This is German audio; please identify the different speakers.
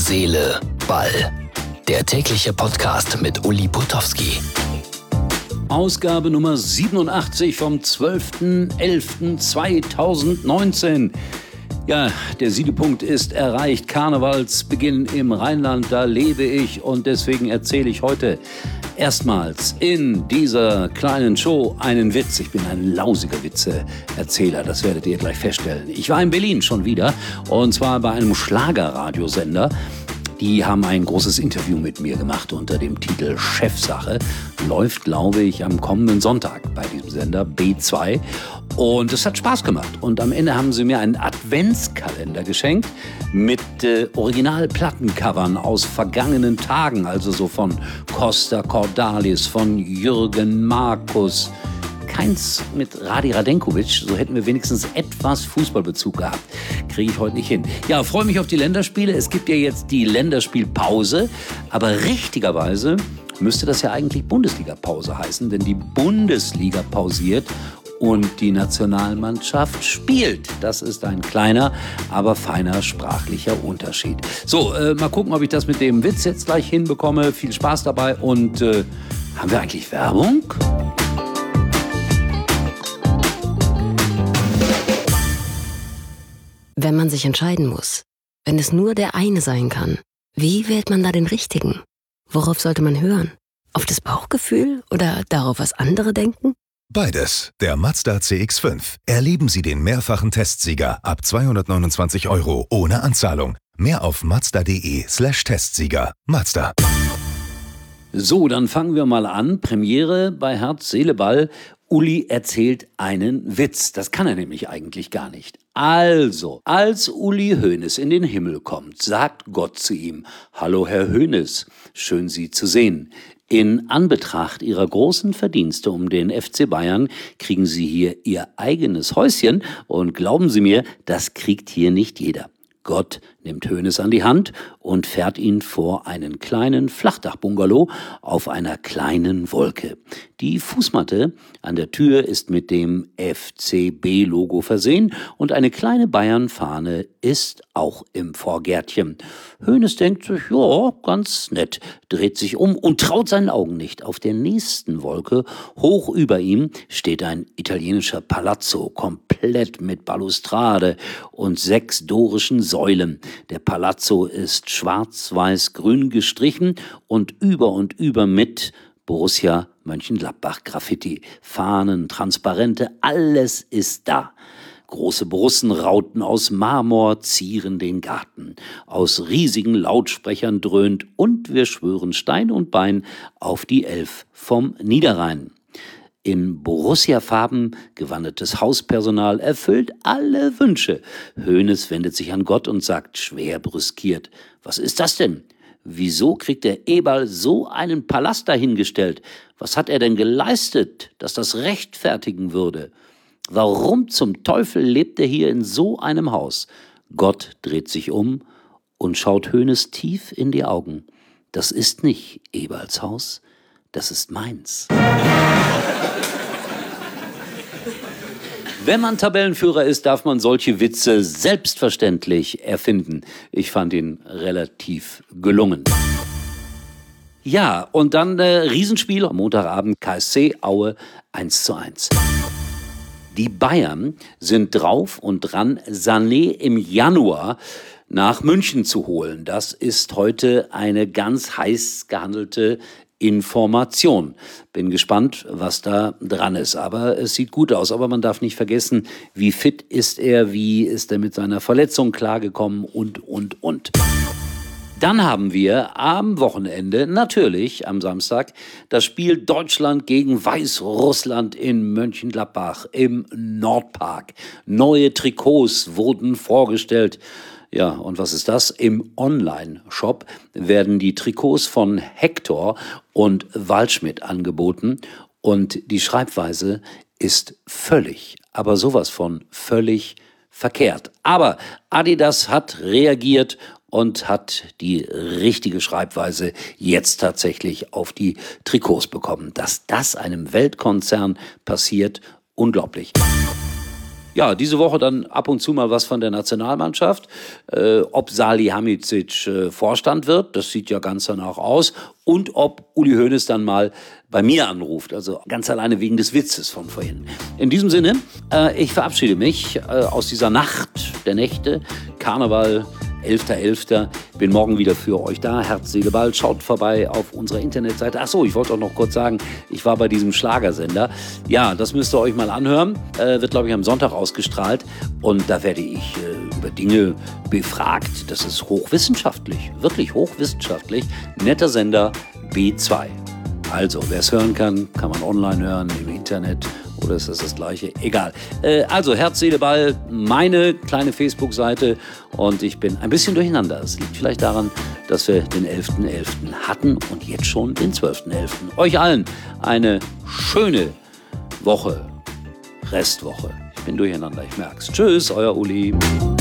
Speaker 1: Seele, Ball. Der tägliche Podcast mit Uli Putowski.
Speaker 2: Ausgabe Nummer 87 vom 12.11.2019. Ja, der Siedepunkt ist erreicht. Karnevalsbeginn im Rheinland, da lebe ich und deswegen erzähle ich heute erstmals in dieser kleinen Show einen Witz. Ich bin ein lausiger Witzeerzähler, das werdet ihr gleich feststellen. Ich war in Berlin schon wieder und zwar bei einem Schlagerradiosender. Die haben ein großes Interview mit mir gemacht unter dem Titel Chefsache. Läuft, glaube ich, am kommenden Sonntag bei diesem Sender B2. Und es hat Spaß gemacht. Und am Ende haben sie mir einen Adventskalender geschenkt mit Originalplattencovern aus vergangenen Tagen. Also so von Costa Cordalis, von Jürgen Markus. Keins mit Radi Radenkovic, so hätten wir wenigstens etwas Fußballbezug gehabt. Kriege ich heute nicht hin. Ja, freue mich auf die Länderspiele. Es gibt ja jetzt die Länderspielpause, aber richtigerweise müsste das ja eigentlich Bundesliga-Pause heißen, denn die Bundesliga pausiert und die Nationalmannschaft spielt. Das ist ein kleiner, aber feiner sprachlicher Unterschied. So, mal gucken, ob ich das mit dem Witz jetzt gleich hinbekomme. Viel Spaß dabei und haben wir eigentlich Werbung?
Speaker 3: Wenn man sich entscheiden muss, wenn es nur der eine sein kann, wie wählt man da den richtigen? Worauf sollte man hören? Auf das Bauchgefühl oder darauf, was andere denken?
Speaker 4: Beides. Der Mazda CX-5. Erleben Sie den mehrfachen Testsieger ab 229 € ohne Anzahlung. Mehr auf mazda.de/Testsieger. Mazda.
Speaker 2: So, dann fangen wir mal an. Premiere bei Herz, Seele, Ball. Uli erzählt einen Witz. Das kann er nämlich eigentlich gar nicht. Also, als Uli Hoeneß in den Himmel kommt, sagt Gott zu ihm: Hallo Herr Hoeneß, schön Sie zu sehen. In Anbetracht Ihrer großen Verdienste um den FC Bayern kriegen Sie hier Ihr eigenes Häuschen und glauben Sie mir, das kriegt hier nicht jeder. Gott nimmt Hoeneß an die Hand und fährt ihn vor einen kleinen Flachdachbungalow auf einer kleinen Wolke. Die Fußmatte an der Tür ist mit dem FCB-Logo versehen und eine kleine Bayern-Fahne ist auch im Vorgärtchen. Hoeneß denkt sich, ja, ganz nett, dreht sich um und traut seinen Augen nicht. Auf der nächsten Wolke, hoch über ihm, steht ein italienischer Palazzo, komplett mit Balustrade und 6 dorischen Säulen. Der Palazzo ist schwarz-weiß-grün gestrichen und über mit Borussia Mönchengladbach Graffiti. Fahnen, Transparente, alles ist da. Große Borussenrauten aus Marmor zieren den Garten. Aus riesigen Lautsprechern dröhnt und wir schwören Stein und Bein auf die 11 vom Niederrhein. In Borussia-Farben gewandetes Hauspersonal erfüllt alle Wünsche. Hoeneß wendet sich an Gott und sagt schwer brüskiert: Was ist das denn? Wieso kriegt der Eberl so einen Palast dahingestellt? Was hat er denn geleistet, dass das rechtfertigen würde? Warum zum Teufel lebt er hier in so einem Haus? Gott dreht sich um und schaut Hoeneß tief in die Augen. Das ist nicht Eberls Haus, das ist meins. Wenn man Tabellenführer ist, darf man solche Witze selbstverständlich erfinden. Ich fand ihn relativ gelungen. Ja, und dann Riesenspiel am Montagabend, KSC Aue 1:1. Die Bayern sind drauf und dran, Sané im Januar nach München zu holen. Das ist heute eine ganz heiß gehandelte Information. Bin gespannt, was da dran ist. Aber es sieht gut aus. Aber man darf nicht vergessen, wie fit ist er, wie ist er mit seiner Verletzung klargekommen und. Dann haben wir am Wochenende, natürlich am Samstag, das Spiel Deutschland gegen Weißrussland in Mönchengladbach im Nordpark. Neue Trikots wurden vorgestellt. Ja, und was ist das? Im Online-Shop werden die Trikots von Hector und Waldschmidt angeboten und die Schreibweise ist völlig, aber sowas von völlig verkehrt. Aber Adidas hat reagiert und hat die richtige Schreibweise jetzt tatsächlich auf die Trikots bekommen. Dass das einem Weltkonzern passiert, unglaublich. Ja, diese Woche dann ab und zu mal was von der Nationalmannschaft. Ob Salihamidzic Vorstand wird, das sieht ja ganz danach aus. Und ob Uli Hoeneß dann mal bei mir anruft, also ganz alleine wegen des Witzes von vorhin. In diesem Sinne, ich verabschiede mich aus dieser Nacht der Nächte, Karneval, 11.11. Bin morgen wieder für euch da. Herz, Seele, Ball. Schaut vorbei auf unserer Internetseite. Achso, ich wollte auch noch kurz sagen, ich war bei diesem Schlagersender. Ja, das müsst ihr euch mal anhören. Wird, glaube ich, am Sonntag ausgestrahlt. Und da werde ich über Dinge befragt. Das ist hochwissenschaftlich. Wirklich hochwissenschaftlich. Netter Sender B2. Also, wer es hören kann, kann man online hören, im Internet. Oder ist das Gleiche? Egal. Also, Herz, Seele, Ball, meine kleine Facebook-Seite. Und ich bin ein bisschen durcheinander. Es liegt vielleicht daran, dass wir den 11.11. hatten und jetzt schon den 12.11. Euch allen eine schöne Woche. Restwoche. Ich bin durcheinander, ich merk's. Tschüss, euer Uli.